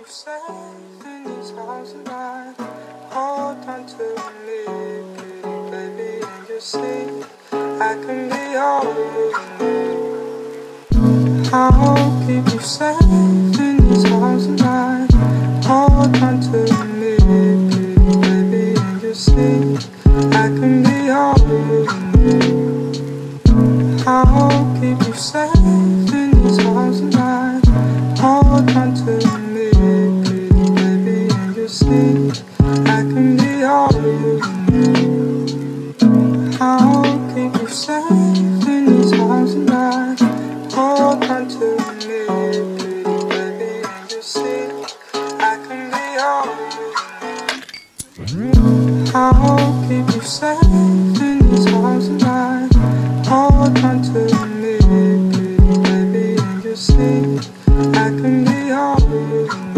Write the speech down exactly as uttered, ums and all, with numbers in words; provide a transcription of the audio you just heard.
safe in these arms of mine. Hold on to me, pretty baby, and you'll see I can be all you need. I'll keep you safe in these arms of mine. Hold on to me, pretty baby, and you'll see I can be all you need. I'll keep you safe in these arms of mine. Hold on to me, pretty baby, and you'll see I can be all you need. I'll keep you safe in these arms of mine. Hold on to me, pretty baby, and you'll see I can be all you need. I'll keep you safe in these arms of mine. Hold on to me, pretty baby, and you'll see I can be all you need.